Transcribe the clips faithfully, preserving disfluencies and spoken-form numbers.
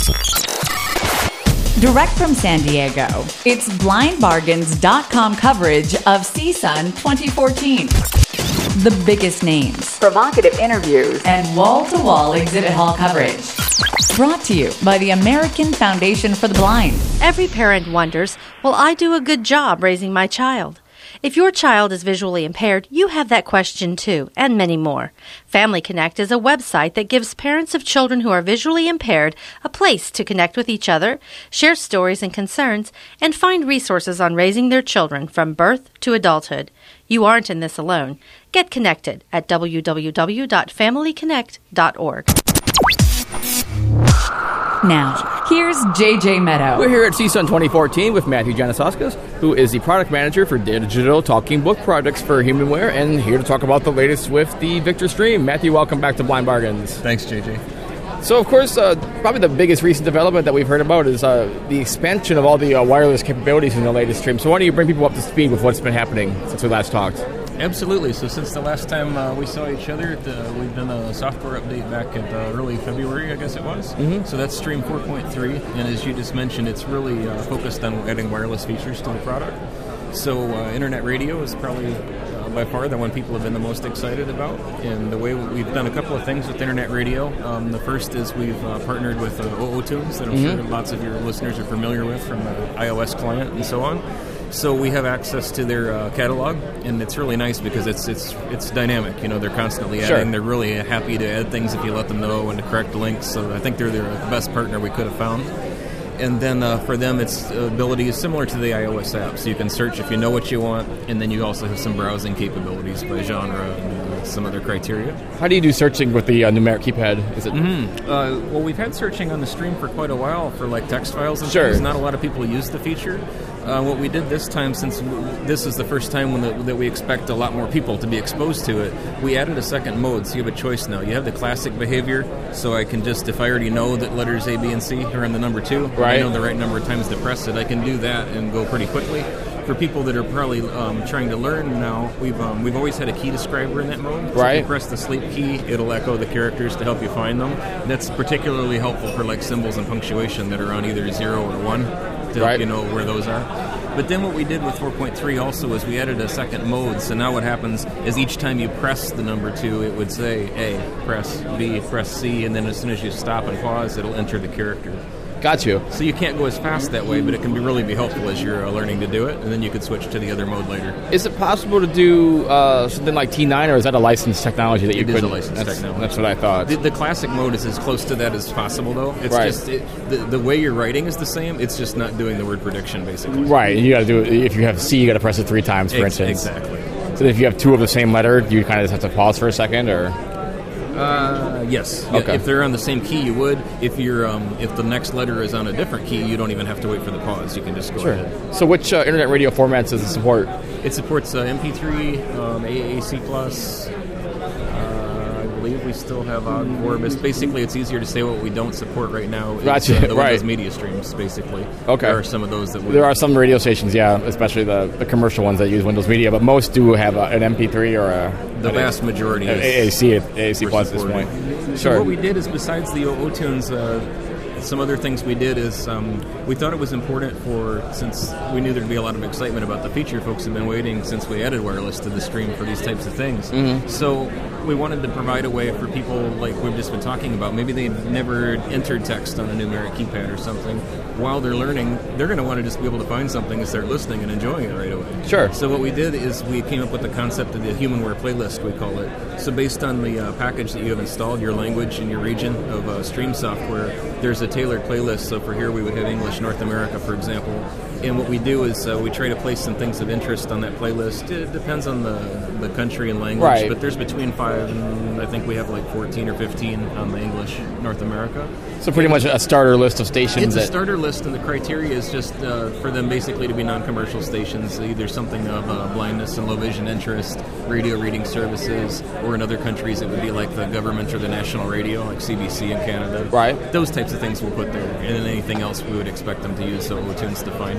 Direct from San Diego, it's blind bargains dot com coverage of C S U N twenty fourteen. The biggest names, provocative interviews, and wall-to-wall exhibit hall coverage. Brought to you by the American Foundation for the Blind. Every parent wonders, will I do a good job raising my child? If your child is visually impaired, you have that question too, and many more. Family Connect is a website that gives parents of children who are visually impaired a place to connect with each other, share stories and concerns, and find resources on raising their children from birth to adulthood. You aren't in this alone. Get connected at w w w dot family connect dot org. Now, here's J J Meadow. We're here at C S U N twenty fourteen with Matthew Janasauskas, who is the product manager for digital talking book products for HumanWare, and here to talk about the latest with the Victor Stream. Matthew, welcome back to Blind Bargains. Thanks, J J. So, of course, uh, probably the biggest recent development that we've heard about is uh, the expansion of all the uh, wireless capabilities in the latest stream. So why don't you bring people up to speed with what's been happening since we last talked? Absolutely. So since the last time uh, we saw each other, the, we've done a software update back in uh, early February, I guess it was. Mm-hmm. So that's Stream four point three, and as you just mentioned, it's really uh, focused on adding wireless features to the product. So uh, internet radio is probably uh, by far the one people have been the most excited about. And the way we've done a couple of things with internet radio. Um, the first is we've uh, partnered with uh, OOTunes that I'm mm-hmm. sure lots of your listeners are familiar with from the iOS client and so on. So we have access to their uh, catalog, and it's really nice because it's it's it's dynamic. You know, they're constantly adding. Sure. They're really happy to add things if you let them know and to correct links. So I think they're the best partner we could have found. And then uh, for them, its ability is similar to the iOS app. So you can search if you know what you want, and then you also have some browsing capabilities by genre and uh, some other criteria. How do you do searching with the uh, numeric keypad? Is it? Mm-hmm. Uh, well, we've had searching on the stream for quite a while for like text files and sure. things. Not a lot of people use the feature. Uh, what we did this time, since this is the first time when the, that we expect a lot more people to be exposed to it, we added a second mode, so you have a choice now. You have the classic behavior, so I can just, if I already know that letters A, B, and C are in the number two, right. I know the right number of times to press it, I can do that and go pretty quickly. For people that are probably um, trying to learn now, we've um, we've always had a key describer in that mode. So right. if you press the sleep key, it'll echo the characters to help you find them. And that's particularly helpful for like symbols and punctuation that are on either zero or one to right. help you know where those are. But then what we did with four point three also is we added a second mode. So now what happens is each time you press the number two, it would say A, press B, press C, and then as soon as you stop and pause, it'll enter the character. Got you. So you can't go as fast that way, but it can be really be helpful as you're uh, learning to do it, and then you could switch to the other mode later. Is it possible to do uh, something like T nine, or is that a licensed technology that you could? It is a licensed that's, technology. That's what I thought. The, the classic mode is as close to that as possible, though. It's right. just it, the, the way you're writing is the same. It's just not doing the word prediction, basically. Right. You got to do it. If you have C, you got to press it three times, for Ex- instance. Exactly. So if you have two of the same letter, do you kind of just have to pause for a second, or? Uh, yes. Okay. Yeah, if they're on the same key, you would. If you're, um, if the next letter is on a different key, you don't even have to wait for the pause. You can just go sure. ahead. So, which uh, internet radio formats does it support? It supports uh, M P three, um, A A C plus. Uh, I believe we still have O G four, but basically, it's easier to say what we don't support right now. It's, Gotcha. uh, the right. Windows media streams, basically. Okay. There are some of those that we. There are some radio stations, yeah, especially the, the commercial ones that use Windows Media, but most do have a, an M P three or a. The vast majority is A A C, A A C plus at this point. So Sure. what we did is, besides the OOTunes, uh, some other things we did is um, we thought it was important for, since we knew there'd be a lot of excitement about the feature, folks have been waiting since we added wireless to the stream for these types of things. Mm-hmm. So we wanted to provide a way for people like we've just been talking about. Maybe they've never entered text on a numeric keypad or something. While they're learning, they're going to want to just be able to find something and start listening and enjoying it right away. Sure. So what we did is we came up with the concept of the HumanWare playlist, we call it. So based on the uh, package that you have installed, your language and your region of uh, stream software, there's a tailored playlist. So for here we would have English North America, for example. And what we do is uh, we try to place some things of interest on that playlist. It depends on the, the country and language, right. but there's between five and I think we have like fourteen or fifteen on the English North America. So pretty much a starter list of stations. It's a that starter list, and the criteria is just uh, for them basically to be non-commercial stations, either something of uh, blindness and low vision interest, radio reading services, or in other countries it would be like the government or the national radio, like C B C in Canada. Right. Those types of things we'll put there, and then anything else we would expect them to use, so OOTunes to find it.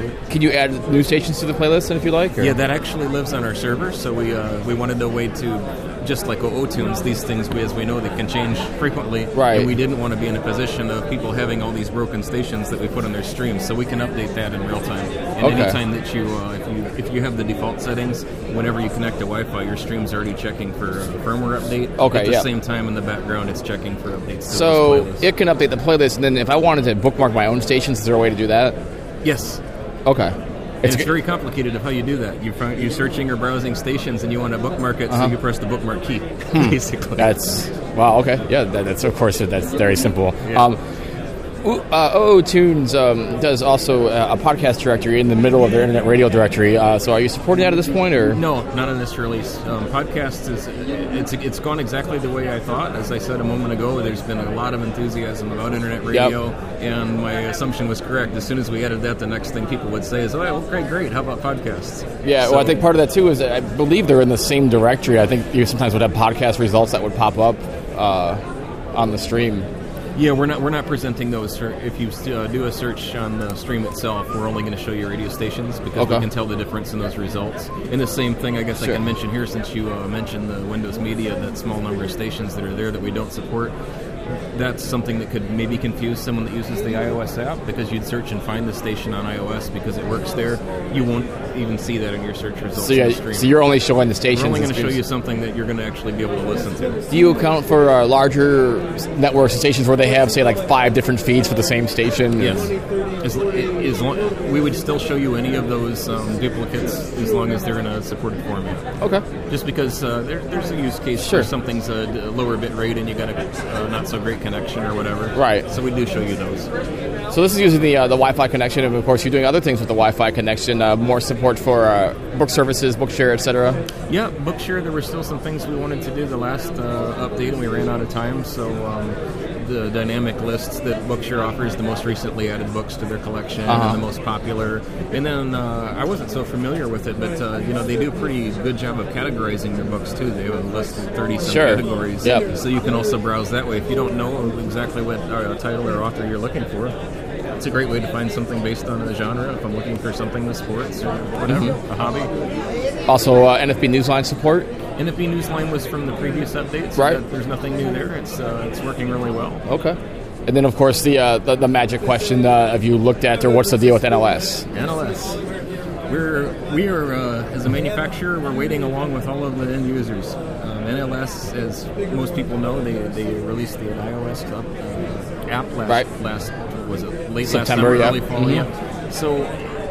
Can you add new stations to the playlist if you like? Or? Yeah, that actually lives on our server, so we uh, we wanted a way to, just like O-Tunes, these things, we, as we know, they can change frequently. Right. And we didn't want to be in a position of people having all these broken stations that we put on their streams, so we can update that in real time. And okay. anytime that you, uh, if you if you have the default settings, whenever you connect to Wi-Fi, your stream's already checking for a firmware update. Okay, At the yeah. same time, in the background, it's checking for updates to So those playlists. it can update the playlist, and then if I wanted to bookmark my own stations, is there a way to do that? Yes. Okay. And it's g- very complicated of how you do that. You're, fi- you're searching or browsing stations, and you want to bookmark it, Uh-huh. so you press the bookmark key, Hmm. basically. That's, wow, okay. Yeah, that, that's, of course, that's very simple. Yeah. Um, Ooh, uh, O-Tunes um, does also uh, a podcast directory in the middle of their internet radio directory. Uh, so are you supporting that at this point, or No, not on this release. Um, podcasts is it's it's gone exactly the way I thought. As I said a moment ago, there's been a lot of enthusiasm about internet radio, Yep. and my assumption was correct. As soon as we added that, the next thing people would say is, "Oh, well, great, great. How about podcasts?" Yeah, So- well, I think part of that, too, is that I believe they're in the same directory. I think you sometimes would have podcast results that would pop up uh, on the stream. Yeah, we're not we're not presenting those. For, if you uh, do a search on the stream itself, we're only going to show you radio stations because Okay. we can tell the difference in those results. And the same thing, I guess Sure. I can mention here, since you uh, mentioned the Windows Media, that small number of stations that are there that we don't support. That's something that could maybe confuse someone that uses the iOS app, because you'd search and find the station on iOS because it works there. You won't even see that in your search results. So, in yeah, the stream. so you're only showing the stations. We're only going and to show streams. you something that you're going to actually be able to listen to. Do you account for uh, larger networks and stations where they have, say, like five different feeds for the same station? Yes. As, as long, we would still show you any of those um, duplicates as long as they're in a supported format. Okay. Just because uh, there, there's a use case Sure. where something's a, d- a lower bit rate and you got a uh, not so great connection or whatever. Right. So we do show you those. So this is using the uh, the Wi-Fi connection, and of course you're doing other things with the Wi-Fi connection, uh, more support for uh, book services, Bookshare, et cetera. Yeah, Bookshare, there were still some things we wanted to do the last uh, update, and we ran out of time. So um, the dynamic lists that Bookshare offers, the most recently added books to their collection, Uh-huh. and the most popular. And then uh, I wasn't so familiar with it, but uh, you know they do a pretty good job of categorizing their books too. They have a list of thirty some Sure. categories, Yep. so you can also browse that way if you don't know exactly what uh, title or author you're looking for. It's a great way to find something based on a genre. If I'm looking for something with sports or whatever, Mm-hmm. a hobby. Also, uh, N F B Newsline support. N F B Newsline was from the previous updates. So Right. that there's nothing new there. It's uh, it's working really well. Okay. And then, of course, the uh, the, the magic question: uh, have you looked at, or what's the deal with N L S? N L S. We're we are uh, as a manufacturer, we're waiting along with all of the end users. Um, N L S, as most people know, they they released the iOS up, uh, app last Right. last what was it late September, last summer, yeah. early fall, Mhm. yeah. So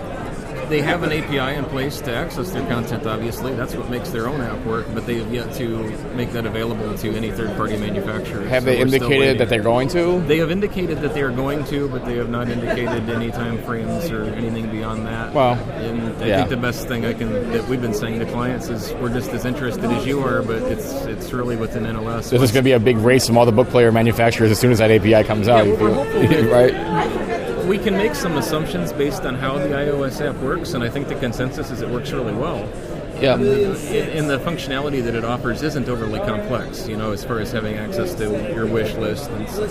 they have an A P I in place to access their content. Obviously, that's what makes their own app work. But they have yet to make that available to any third-party manufacturer. Have So they we're still indicated waiting. that they're going to? They have indicated that they are going to, but they have not indicated any time frames or anything beyond that. Well, and I yeah. think the best thing I can that we've been saying to clients is we're just as interested as you are, but it's it's really within N L S. This is going to be a big race from all the book player manufacturers as soon as that A P I comes out. Yeah, you we're feel- hopeful that- right? We can make some assumptions based on how the iOS app works, and I think the consensus is it works really well. Yeah. And the, and the functionality that it offers isn't overly complex, you know, as far as having access to your wish list. And stuff.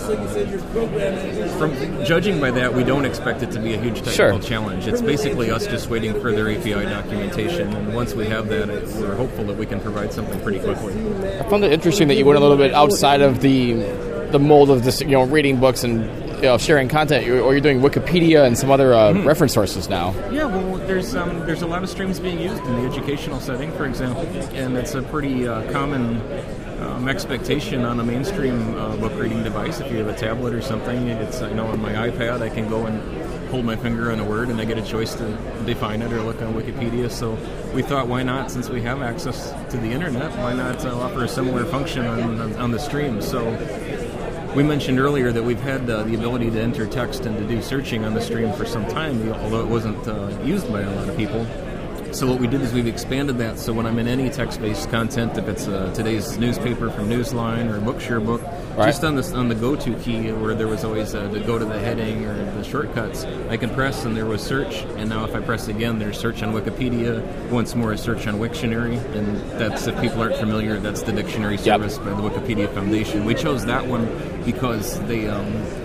From judging by that, we don't expect it to be a huge technical Sure. challenge. It's basically us just waiting for their A P I documentation, and once we have that, it, we're hopeful that we can provide something pretty quickly. I found it interesting that you went a little bit outside of the the mold of this, you know, reading books and you know, sharing content, or you're doing Wikipedia and some other uh, Mm-hmm. reference sources now. Yeah, well, there's um, there's a lot of streams being used in the educational setting, for example, and it's a pretty uh, common um, expectation on a mainstream uh, book reading device. If you have a tablet or something, it's I know on my iPad I can go and hold my finger on a word and I get a choice to define it or look on Wikipedia. So we thought, why not, since we have access to the internet, why not uh, offer a similar function on, on, on the stream? So we mentioned earlier that we've had uh, the ability to enter text and to do searching on the stream for some time, although it wasn't uh, used by a lot of people. So what we did is we've expanded that, so when I'm in any text-based content, if it's uh, today's newspaper from Newsline or a Bookshare book, Right. just on the on the go-to key where there was always uh, the go to the heading or the shortcuts, I can press and there was search, and now if I press again, there's search on Wikipedia, once more a search on Wiktionary, and that's, if people aren't familiar, that's the dictionary Yep. service by the Wikipedia Foundation. We chose that one because they... Um,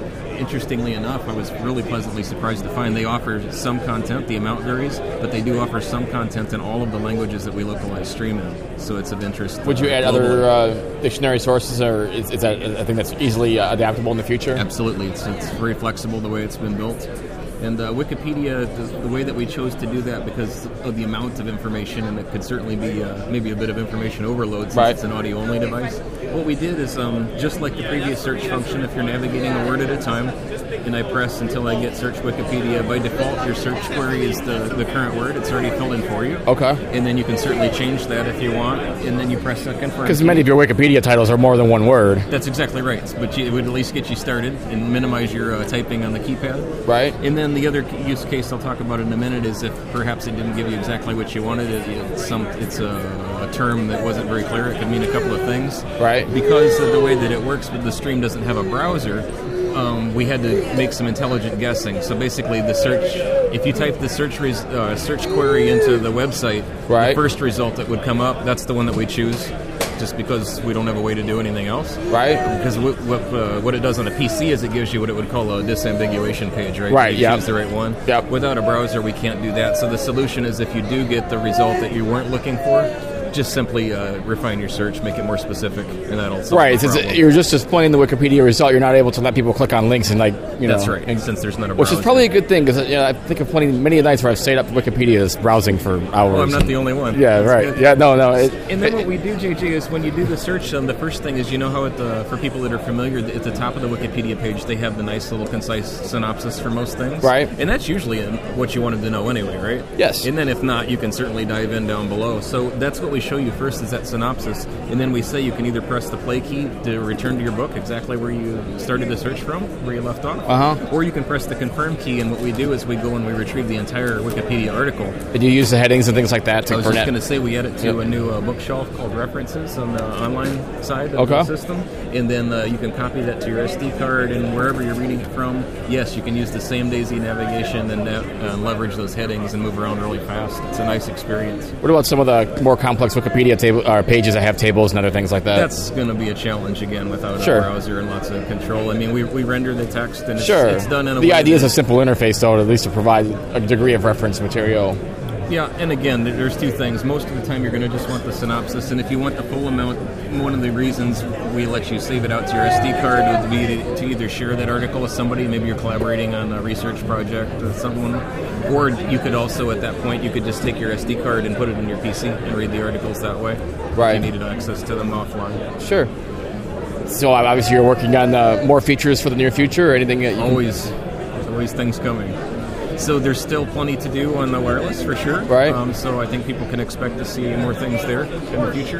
interestingly enough, I was really pleasantly surprised to find they offer some content. The amount varies, but they do offer some content in all of the languages that we localize stream in. So it's of interest. Would you uh, add other uh, dictionary sources, or is, is that a thing that's easily uh, adaptable in the future? Absolutely. It's, it's very flexible the way it's been built. And uh, Wikipedia, the, the way that we chose to do that because of the amount of information, and it could certainly be uh, maybe a bit of information overload since right. it's an audio-only device. What we did is, um, just like the previous search function, if you're navigating a word at a time, and I press until I get search Wikipedia, by default your search query is the, the current word. It's already filled in for you. Okay. And then you can certainly change that if you want, and then you press the confirm. Because many of your Wikipedia titles are more than one word. That's exactly right. But you, it would at least get you started and minimize your uh, typing on the keypad. Right. And then the other use case I'll talk about in a minute is if perhaps it didn't give you exactly what you wanted. It, it's some, it's a, a term that wasn't very clear. It could mean a couple of things. Right. Because of the way that it works, but the stream doesn't have a browser, um, we had to make some intelligent guessing. So basically the search, if you type the search res, uh, search query into the website, right. the first result that would come up, that's the one that we choose. Just because we don't have a way to do anything else, right? Because what what, uh, what it does on a P C is it gives you what it would call a disambiguation page, right? Right. You yep. choose the right one. Yep. Without a browser, we can't do that. So the solution is if you do get the result that you weren't looking for, just simply uh, refine your search, make it more specific, and that'll solve right. the problem. It's, you're just displaying the Wikipedia result. You're not able to let people click on links and like you know. That's right. And since there's not a which browser. is probably a good thing because you know, I think of plenty many nights where I've stayed up Wikipedia is browsing for hours. Well, I'm not the only one. Yeah. That's right. good. Yeah. No. No. It, and then it, what we do, J J, is when you do the search, um, the first thing is you know how at the for people that are familiar at the top of the Wikipedia page they have the nice little concise synopsis for most things. Right. And that's usually what you wanted to know anyway, right? Yes. And then if not, you can certainly dive in down below. So that's what we show you first is that synopsis. And then we say you can either press the play key to return to your book exactly where you started the search from, where you left off. Uh-huh. Or you can press the confirm key, and what we do is we go and we retrieve the entire Wikipedia article. Did you use the headings and things like that to I was just going to say we add it to yep. a new uh, bookshelf called References on the online side of okay. the system. And then uh, you can copy that to your S D card, and wherever you're reading it from, yes, you can use the same daisy navigation and uh, leverage those headings and move around really fast. It's a nice experience. What about some of the more complex Wikipedia table, uh, pages that have tables and other things like that? That's going to be a challenge again without sure. a browser and lots of control. I mean, we, we render the text and it's, sure. it's done in a the way. The idea is that, a simple interface, though, at least to provide a degree of reference material. Yeah, and again, there's two things. Most of the time, you're going to just want the synopsis, and if you want the full amount, one of the reasons we let you save it out to your S D card would be to, to either share that article with somebody. Maybe you're collaborating on a research project with someone, or you could also, at that point, you could just take your S D card and put it in your P C and read the articles that way. Right. If you needed access to them offline. Sure. So obviously, you're working on uh, more features for the near future, or anything that you always, always things coming. So there's still plenty to do on the wireless, for sure. Right. Um, so I think people can expect to see more things there in the future.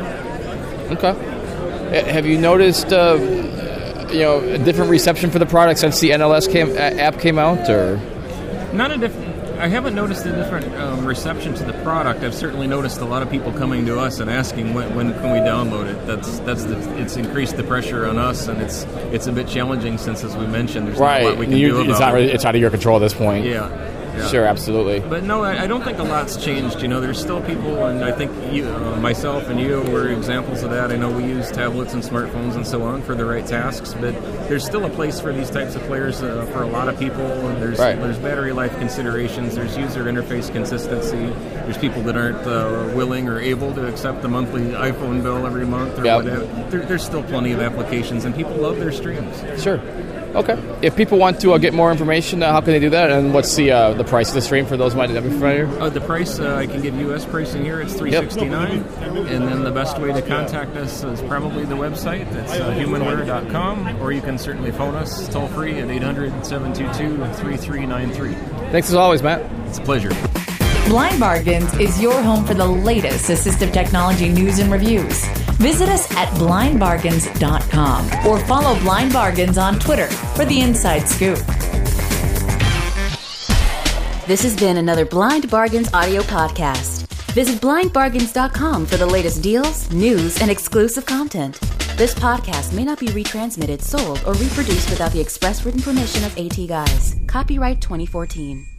Okay. Have you noticed, uh, you know, a different reception for the product since the N L S came, uh, app came out, or? Not a different. I haven't noticed a different um, reception to the product. I've certainly noticed a lot of people coming to us and asking when, when can we download it. That's that's the, it's increased the pressure on us, and it's it's a bit challenging since, as we mentioned, there's right. not a lot we can you, do about it's not, it. It's out of your control at this point. Yeah. Yeah. Sure, absolutely. But no, I, I don't think a lot's changed. You know, there's still people, and I think you, uh, myself and you were examples of that. I know we use tablets and smartphones and so on for the right tasks, but there's still a place for these types of players uh, for a lot of people. And there's right. there's battery life considerations. There's user interface consistency. There's people that aren't uh, willing or able to accept the monthly iPhone bill every month or yep. whatever. There, there's still plenty of applications, and people love their streams. Sure. Okay. If people want to uh, get more information, uh, how can they do that? And what's the uh, the price of the stream for those who might not be familiar? Uh, the price, uh, I can give U S pricing here. It's three hundred sixty-nine dollars. Yep. And then the best way to contact us is probably the website. It's uh, humanware dot com. Or you can certainly phone us toll free at eight hundred, seven two two, three three nine three. Thanks as always, Matt. It's a pleasure. Blind Bargains is your home for the latest assistive technology news and reviews. Visit us at blind bargains dot com or follow Blind Bargains on Twitter for the inside scoop. This has been another Blind Bargains audio podcast. Visit blind bargains dot com for the latest deals, news, and exclusive content. This podcast may not be retransmitted, sold, or reproduced without the express written permission of AT Guys. Copyright twenty fourteen.